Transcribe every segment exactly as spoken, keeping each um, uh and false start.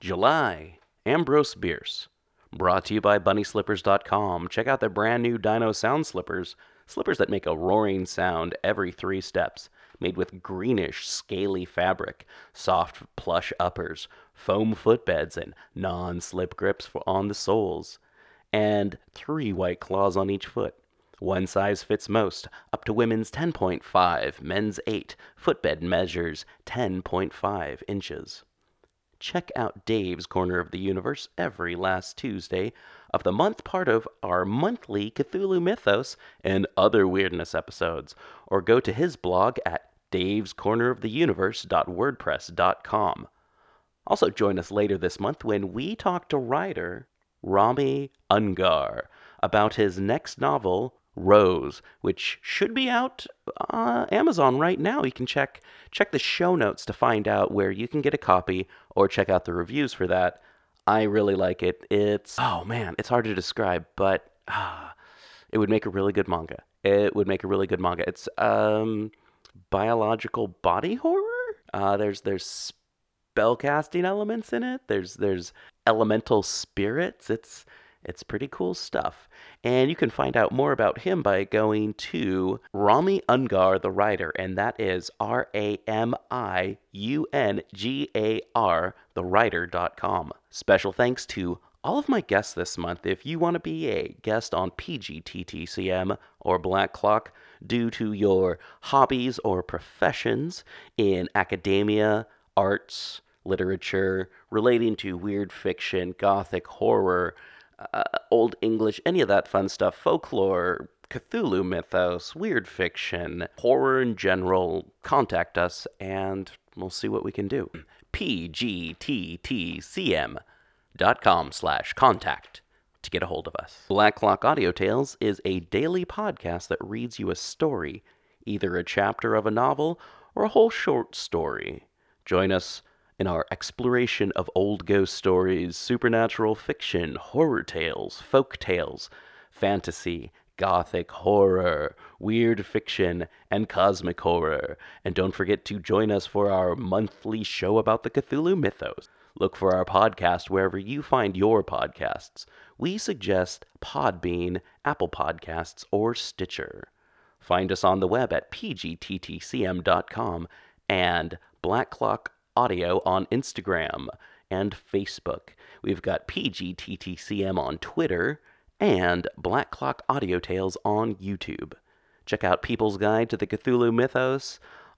July, Ambrose Bierce. Brought to you by bunny slippers dot com. Check out their brand new Dino Sound Slippers. Slippers that make a roaring sound every three steps. Made with greenish, scaly fabric, soft plush uppers, foam footbeds, and non-slip grips for on the soles. And three white claws on each foot. One size fits most, up to women's ten point five, men's eight. Footbed measures ten point five inches. Check out Dave's Corner of the Universe every last Tuesday of the month, part of our monthly Cthulhu Mythos and other weirdness episodes, or go to his blog at daves corner of the universe dot wordpress dot com. Also join us later this month when we talk to writer Rami Ungar about his next novel, Rose, which should be out on Amazon right now. You can check check the show notes to find out where you can get a copy or check out the reviews for that. I really like it. It's, oh man, it's hard to describe, but ah, it would make a really good manga. It would make a really good manga. It's um biological body horror. Uh, there's there's spellcasting elements in it. There's there's elemental spirits. It's It's pretty cool stuff. And you can find out more about him by going to Rami Ungar, the writer, and that is R A M I U N G A R, the writer dot com. Special thanks to all of my guests this month. If you want to be a guest on P G T T C M or Black Clock due to your hobbies or professions in academia, arts, literature, relating to weird fiction, gothic horror, Uh, Old English, any of that fun stuff, folklore, Cthulhu mythos, weird fiction, horror in general, contact us and we'll see what we can do. P G T T C M dot com slash contact to get a hold of us. Black Clock Audio Tales is a daily podcast that reads you a story, either a chapter of a novel or a whole short story. Join us in our exploration of old ghost stories, supernatural fiction, horror tales, folk tales, fantasy, gothic horror, weird fiction, and cosmic horror. And don't forget to join us for our monthly show about the Cthulhu Mythos. Look for our podcast wherever you find your podcasts. We suggest Podbean, Apple Podcasts, or Stitcher. Find us on the web at P G T T C M dot com and Black Clock Audio on Instagram and Facebook. We've got P G T T C M on Twitter and Black Clock Audio Tales on YouTube. Check out People's Guide to the Cthulhu Mythos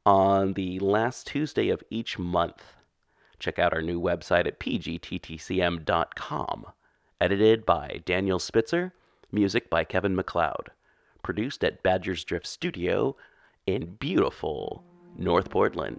on the last Tuesday of each month. Check out our new website at P G T T C M dot com. Edited by Daniel Spitzer. Music by Kevin MacLeod. Produced at Badger's Drift Studio in beautiful North Portland.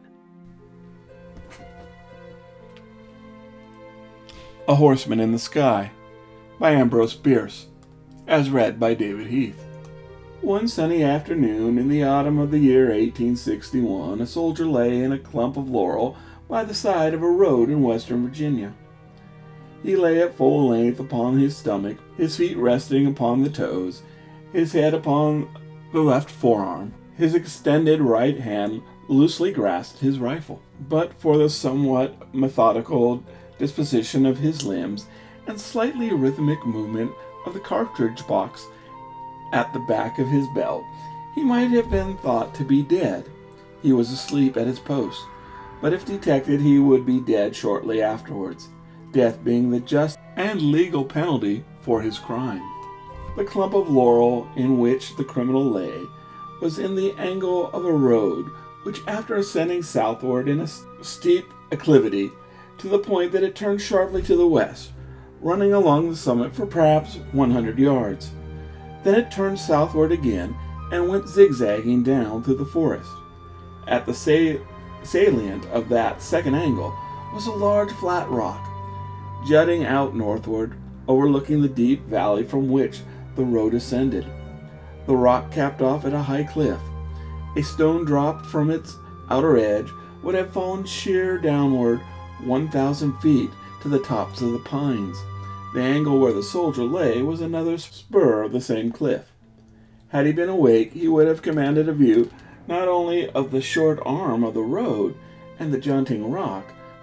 A Horseman in the Sky by Ambrose Bierce, as read by David Heath. One sunny afternoon in the autumn of the year eighteen sixty-one, a soldier lay in a clump of laurel by the side of a road in western Virginia. He lay at full length upon his stomach, his feet resting upon the toes, his head upon the left forearm. His extended right hand loosely grasped his rifle, but for the somewhat methodical disposition of his limbs and slightly rhythmic movement of the cartridge box at the back of his belt, he might have been thought to be dead. He was asleep at his post, but if detected he would be dead shortly afterwards, death being the just and legal penalty for his crime. The clump of laurel in which the criminal lay was in the angle of a road which, after ascending southward in a steep acclivity to the point that it turned sharply to the west, running along the summit for perhaps one hundred yards. Then it turned southward again and went zigzagging down through the forest. At the sa- salient of that second angle was a large flat rock, jutting out northward, overlooking the deep valley from which the road ascended. The rock capped off at a high cliff. A stone dropped from its outer edge would have fallen sheer downward one thousand feet to the tops of the pines. The angle where the soldier lay was another spur of the same cliff. Had he been awake, he would have commanded a view not only of the short arm of the road and the jutting rock,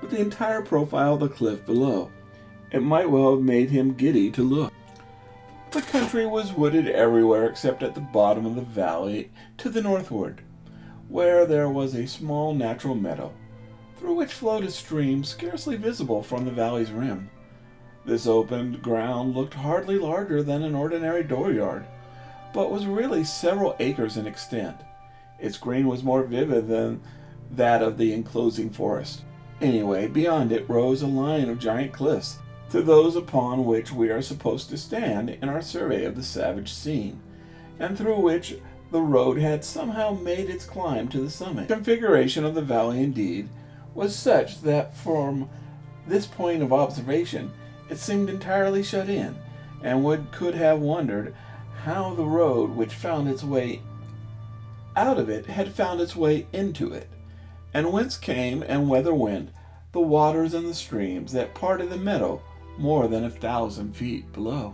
but the entire profile of the cliff below. It might well have made him giddy to look. The country was wooded everywhere except at the bottom of the valley to the northward, where there was a small natural meadow, through which flowed a stream scarcely visible from the valley's rim. This open ground looked hardly larger than an ordinary dooryard, but was really several acres in extent. Its green was more vivid than that of the enclosing forest. Anyway, beyond it rose a line of giant cliffs, to those upon which we are supposed to stand in our survey of the savage scene, and through which the road had somehow made its climb to the summit. The configuration of the valley, indeed, was such that from this point of observation it seemed entirely shut in, and one could have wondered how the road which found its way out of it had found its way into it, and whence came and whither went the waters and the streams that parted the meadow more than a thousand feet below.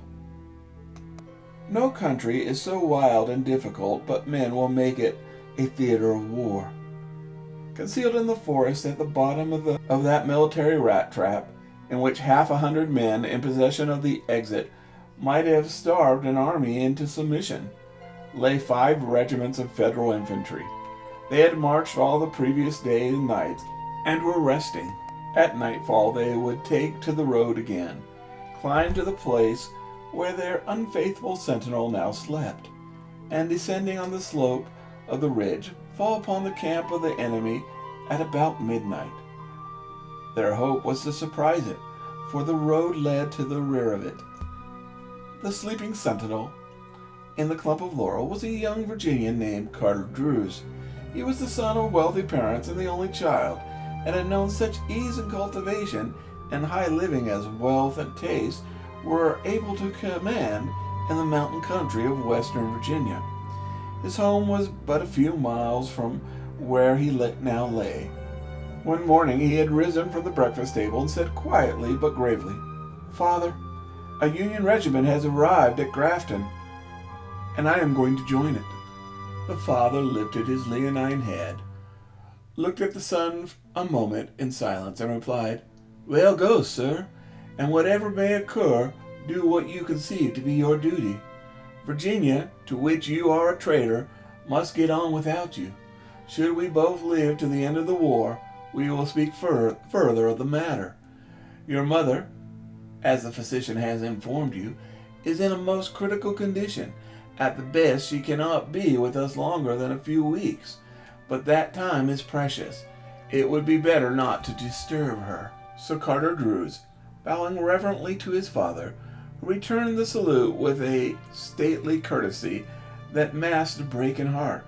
No country is so wild and difficult but men will make it a theater of war. Concealed in the forest at the bottom of, the, of that military rat trap, in which half a hundred men in possession of the exit might have starved an army into submission, lay five regiments of Federal infantry. They had marched all the previous day and night, and were resting. At nightfall they would take to the road again, climb to the place where their unfaithful sentinel now slept, and descending on the slope of the ridge, fall upon the camp of the enemy at about midnight. Their hope was to surprise it, for the road led to the rear of it. The sleeping sentinel in the clump of laurel was a young Virginian named Carter Drews. He was the son of wealthy parents and the only child, and had known such ease and cultivation and high living as wealth and taste were able to command in the mountain country of western Virginia. His home was but a few miles from where he now lay. One morning he had risen from the breakfast table and said quietly but gravely, "Father, a Union regiment has arrived at Grafton, and I am going to join it." The father lifted his leonine head, looked at the son a moment in silence, and replied, "Well, go, sir, and whatever may occur, do what you conceive to be your duty. Virginia, to which you are a traitor, must get on without you. Should we both live to the end of the war, we will speak fur- further of the matter. Your mother, as the physician has informed you, is in a most critical condition. At the best, she cannot be with us longer than a few weeks, but that time is precious. It would be better not to disturb her." So Carter Drews, bowing reverently to his father, returned the salute with a stately courtesy that masked a breaking heart,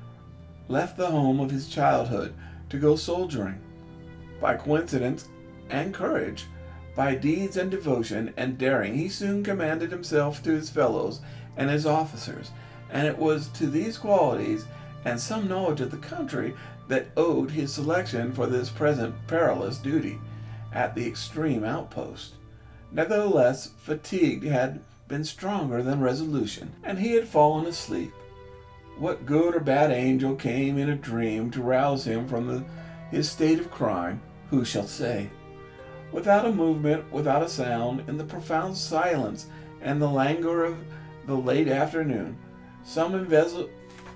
left the home of his childhood to go soldiering. By coincidence and courage, by deeds and devotion and daring, he soon commanded himself to his fellows and his officers, and it was to these qualities and some knowledge of the country that owed his selection for this present perilous duty at the extreme outpost. Nevertheless, fatigue had been stronger than resolution, and he had fallen asleep. What good or bad angel came in a dream to rouse him from the, his state of crime, who shall say? Without a movement, without a sound, in the profound silence and the languor of the late afternoon, some invisible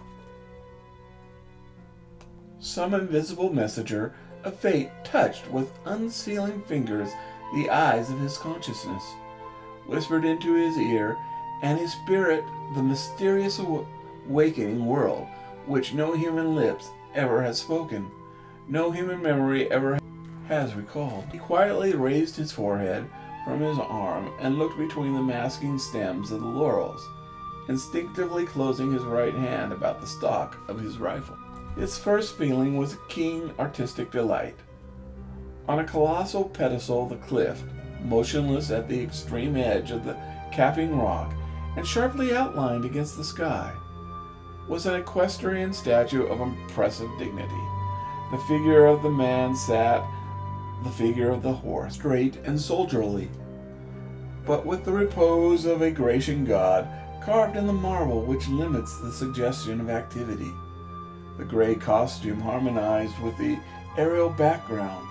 some invisible messenger of fate touched with unsealing fingers the eyes of his consciousness, whispered into his ear, and his spirit the mysterious awakening world which no human lips ever has spoken, no human memory ever has recalled. He quietly raised his forehead from his arm and looked between the masking stems of the laurels, instinctively closing his right hand about the stock of his rifle. His first feeling was a keen artistic delight. On a colossal pedestal of the cliff, motionless at the extreme edge of the capping rock, and sharply outlined against the sky, was an equestrian statue of impressive dignity. The figure of the man sat the figure of the horse, straight and soldierly, but with the repose of a Grecian god carved in the marble which limits the suggestion of activity. The gray costume harmonized with the aerial background,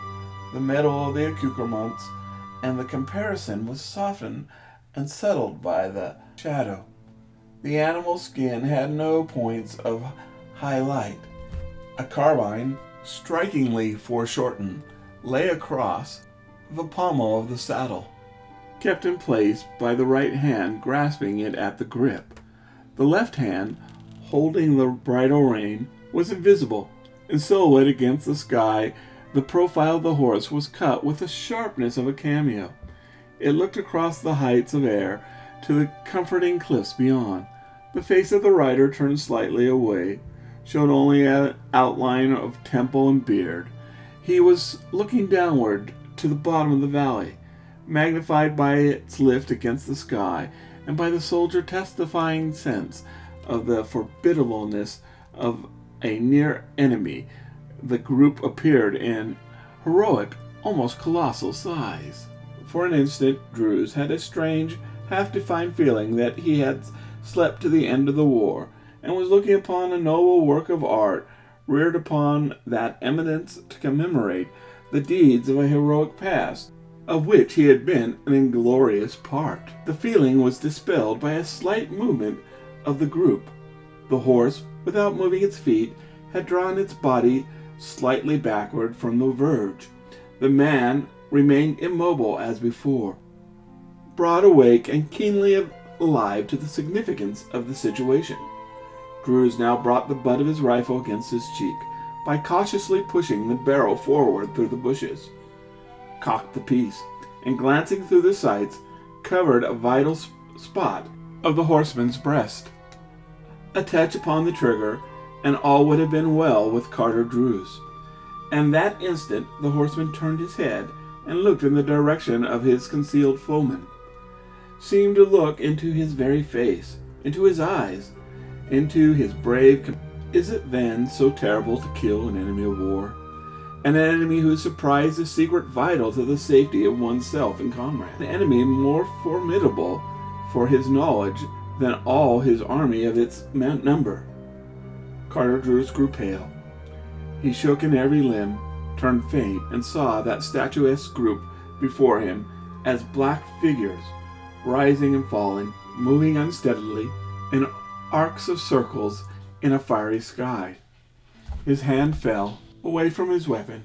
the metal of the accoutrements, and the comparison was softened and settled by the shadow. The animal's skin had no points of highlight. A carbine, strikingly foreshortened, lay across the pommel of the saddle, kept in place by the right hand grasping it at the grip. The left hand, holding the bridle rein, was invisible. In silhouette against the sky, the profile of the horse was cut with the sharpness of a cameo. It looked across the heights of air to the comforting cliffs beyond. The face of the rider, turned slightly away, showed only an outline of temple and beard. He was looking downward to the bottom of the valley, magnified by its lift against the sky, and by the soldier testifying sense of the formidableness of a near enemy. The group appeared in heroic, almost colossal size. For an instant, Drews had a strange, half-defined feeling that he had slept to the end of the war, and was looking upon a noble work of art reared upon that eminence to commemorate the deeds of a heroic past, of which he had been an inglorious part. The feeling was dispelled by a slight movement of the group. The horse, without moving its feet, had drawn its body slightly backward from the verge. The man remained immobile as before, broad awake and keenly alive to the significance of the situation. Drews now brought the butt of his rifle against his cheek by cautiously pushing the barrel forward through the bushes, cocked the piece, and glancing through the sights, covered a vital sp- spot of the horseman's breast. A touch upon the trigger, and all would have been well with Carter Drews. And that instant the horseman turned his head and looked in the direction of his concealed foeman, seemed to look into his very face, into his eyes, into his brave com- Is it then so terrible to kill an enemy of war? An enemy whose surprise is secret vital to the safety of oneself and comrade. An enemy more formidable for his knowledge than all his army of its number. Carter Drews grew pale. He shook in every limb, turned faint, and saw that statuesque group before him as black figures, rising and falling, moving unsteadily in arcs of circles in a fiery sky. His hand fell away from his weapon.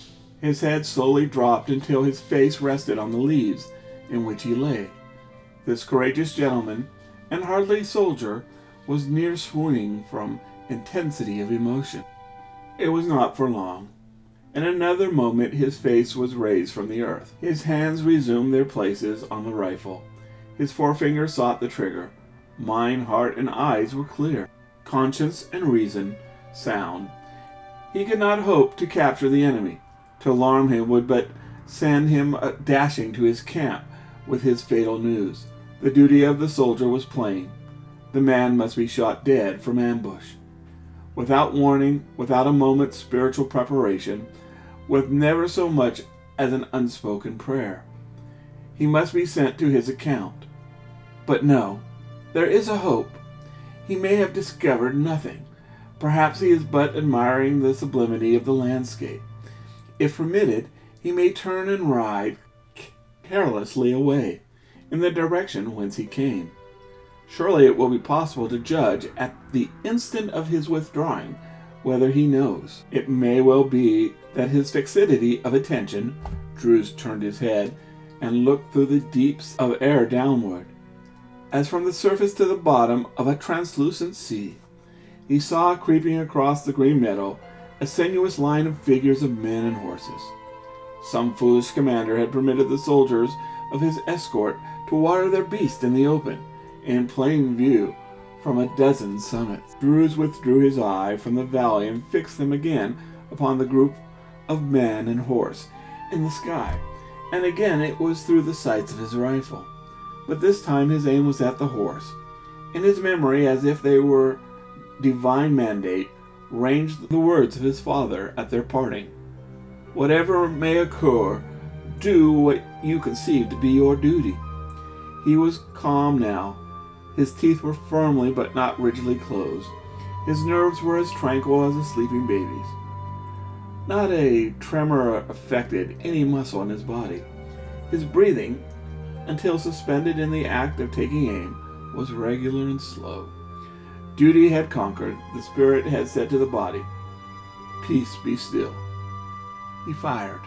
His head slowly dropped until his face rested on the leaves in which he lay. This courageous gentleman, and hardly soldier, was near swooning from intensity of emotion. It was not for long. In another moment his face was raised from the earth. His hands resumed their places on the rifle. His forefinger sought the trigger. Mind, heart, and eyes were clear. Conscience and reason sound. He could not hope to capture the enemy. To alarm him would but send him dashing to his camp with his fatal news. The duty of the soldier was plain. The man must be shot dead from ambush. Without warning, without a moment's spiritual preparation, with never so much as an unspoken prayer. He must be sent to his account. But no, there is a hope. He may have discovered nothing. Perhaps he is but admiring the sublimity of the landscape. If permitted, he may turn and ride carelessly away, in the direction whence he came. Surely it will be possible to judge at the instant of his withdrawing whether he knows. It may well be that his fixity of attention, Drews turned his head and looked through the deeps of air downward, as from the surface to the bottom of a translucent sea. He saw creeping across the green meadow a sinuous line of figures of men and horses. Some foolish commander had permitted the soldiers of his escort to water their beasts in the open, in plain view from a dozen summits. Drews withdrew his eye from the valley and fixed them again upon the group of men and horse in the sky, and again it was through the sights of his rifle. But this time his aim was at the horse. In his memory, as if they were divine mandate, ranged the words of his father at their parting. Whatever may occur, do what you conceive to be your duty. He was calm now. His teeth were firmly but not rigidly closed. His nerves were as tranquil as a sleeping baby's. Not a tremor affected any muscle in his body. His breathing, until suspended in the act of taking aim, was regular and slow. Duty had conquered. The spirit had said to the body, "Peace, be still." He fired.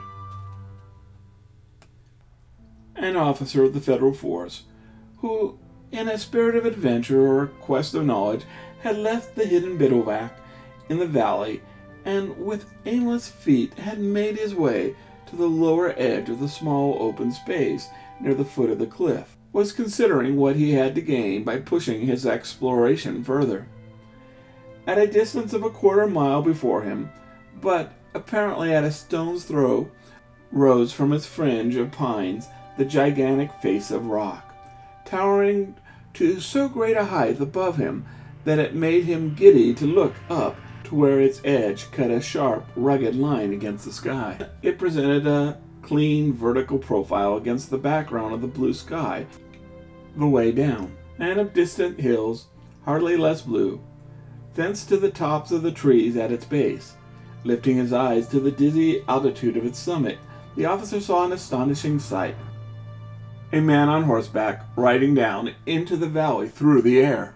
An officer of the federal force, who, in a spirit of adventure or quest of knowledge, had left the hidden bivouac in the valley and with aimless feet had made his way to the lower edge of the small open space near the foot of the cliff, was considering what he had to gain by pushing his exploration further. At a distance of a quarter mile before him, but apparently at a stone's throw, rose from its fringe of pines the gigantic face of rock, towering to so great a height above him that it made him giddy to look up to where its edge cut a sharp, rugged line against the sky. It presented a clean vertical profile against the background of the blue sky the way down, and of distant hills, hardly less blue, thence to the tops of the trees at its base. Lifting his eyes to the dizzy altitude of its summit, the officer saw an astonishing sight. A man on horseback riding down into the valley through the air.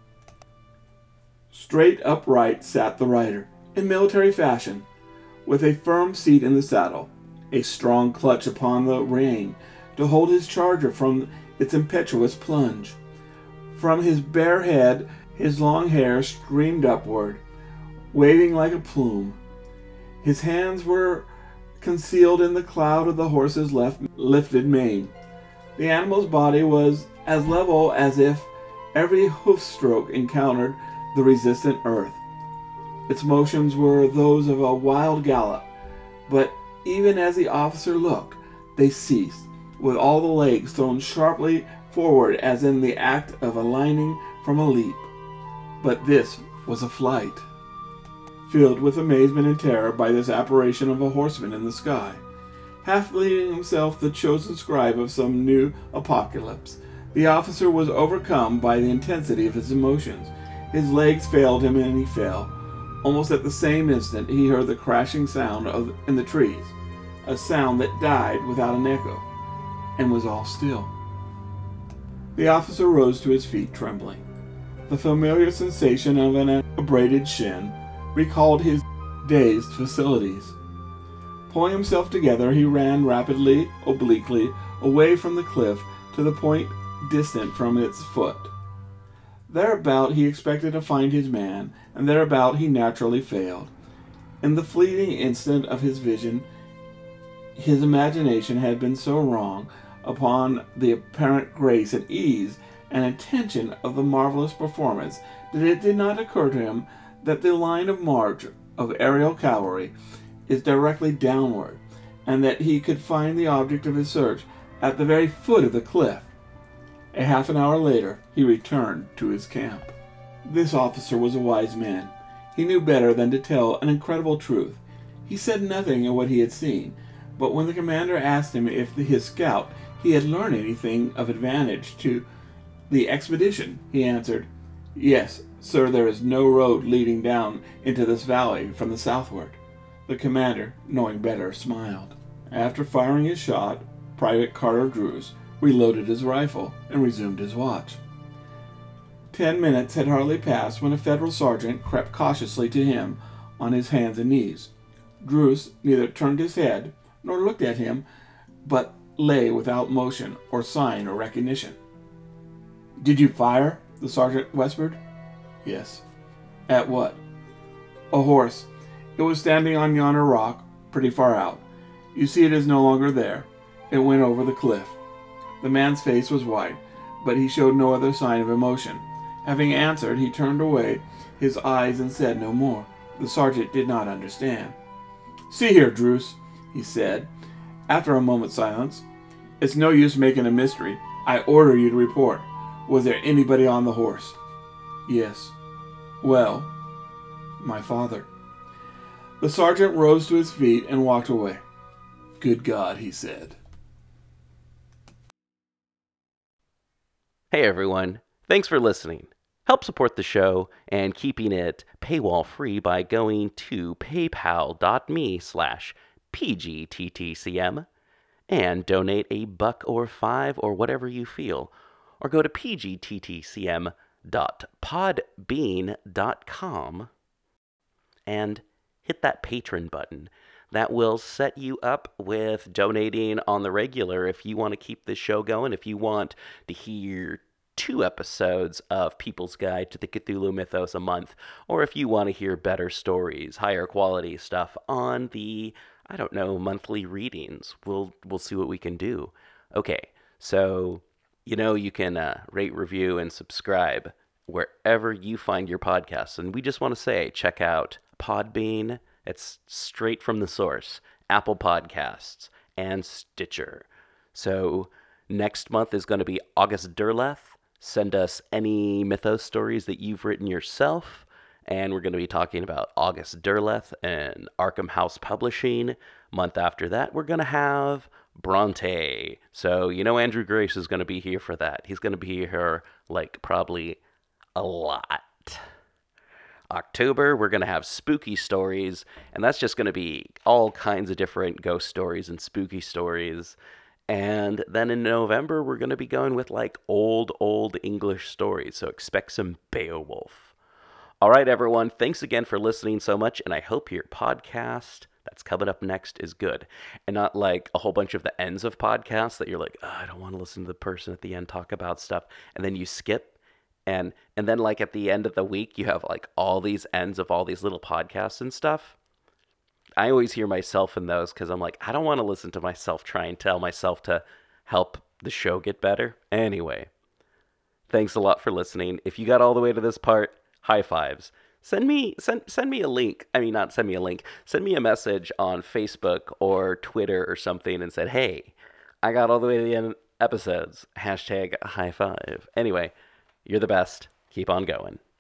Straight upright sat the rider, in military fashion, with a firm seat in the saddle, a strong clutch upon the rein to hold his charger from its impetuous plunge. From his bare head his long hair streamed upward, waving like a plume. His hands were concealed in the cloud of the horse's left lifted mane. The animal's body was as level as if every hoof stroke encountered the resistant earth. Its motions were those of a wild gallop, but even as the officer looked, they ceased, with all the legs thrown sharply forward as in the act of aligning from a leap. But this was a flight. Filled with amazement and terror by this apparition of a horseman in the sky, half believing himself the chosen scribe of some new apocalypse, the officer was overcome by the intensity of his emotions. His legs failed him and he fell. Almost at the same instant he heard the crashing sound of in the trees, a sound that died without an echo, and was all still. The officer rose to his feet, trembling. The familiar sensation of an abraded shin recalled his dazed facilities. Pulling himself together, he ran rapidly, obliquely, away from the cliff to the point distant from its foot. Thereabout he expected to find his man, and thereabout he naturally failed. In the fleeting instant of his vision, his imagination had been so wrong upon the apparent grace and ease and intention of the marvelous performance that it did not occur to him that the line of march of aerial cavalry is directly downward, and that he could find the object of his search at the very foot of the cliff. A half an hour later, he returned to his camp. This officer was a wise man. He knew better than to tell an incredible truth. He said nothing of what he had seen, but when the commander asked him if his scout he had learned anything of advantage to the expedition, he answered, "Yes, sir, there is no road leading down into this valley from the southward." The commander, knowing better, smiled. After firing his shot, Private Carter Drews reloaded his rifle and resumed his watch. Ten minutes had hardly passed when a federal sergeant crept cautiously to him on his hands and knees. Drews neither turned his head nor looked at him, but lay without motion or sign or recognition. "Did you fire?" the sergeant whispered. "Yes." "At what?" "A horse. It was standing on yonder rock, pretty far out. You see it is no longer there. It went over the cliff." The man's face was white, but he showed no other sign of emotion. Having answered, he turned away his eyes and said no more. The sergeant did not understand. "See here, Drews," he said, after a moment's silence. "It's no use making a mystery. I order you to report. Was there anybody on the horse?" "Yes." "Well?" "My father." The sergeant rose to his feet and walked away. "Good God," he said. Hey everyone, thanks for listening. help support the show and keeping it paywall free by going to paypal.me slash pgttcm and donate a buck or five or whatever you feel, or go to pgttcm dot podbean dot com and hit that patron button. That will set you up with donating on the regular if you want to keep this show going, if you want to hear two episodes of People's Guide to the Cthulhu Mythos a month, or if you want to hear better stories, higher quality stuff on the, I don't know, monthly readings. We'll we'll see what we can do. Okay, so you know you can uh, rate, review, and subscribe wherever you find your podcasts. And we just want to say, check out Podbean. It's straight from the source. Apple Podcasts and Stitcher. So next month is going to be August Derleth. Send us any mythos stories that you've written yourself. And we're going to be talking about August Derleth and Arkham House Publishing. Month after that, we're going to have Bronte. So, you know, Andrew Grace is going to be here for that. He's going to be here, like, probably a lot. October, we're going to have spooky stories, and that's just going to be all kinds of different ghost stories and spooky stories. And then in November, we're going to be going with, like, old, old English stories, so expect some Beowulf. All right, everyone, thanks again for listening so much, and I hope your podcast that's coming up next is good, and not like a whole bunch of the ends of podcasts that you're like, oh, I don't want to listen to the person at the end talk about stuff, and then you skip. And and then, like, at the end of the week, you have, like, all these ends of all these little podcasts and stuff. I always hear myself in those because I'm like, I don't want to listen to myself try and tell myself to help the show get better. Anyway, thanks a lot for listening. If you got all the way to this part, high fives. Send me send send me a link. I mean, not send me a link. Send me a message on Facebook or Twitter or something and said, hey, I got all the way to the end of episodes. Hashtag high five. Anyway, you're the best. Keep on going.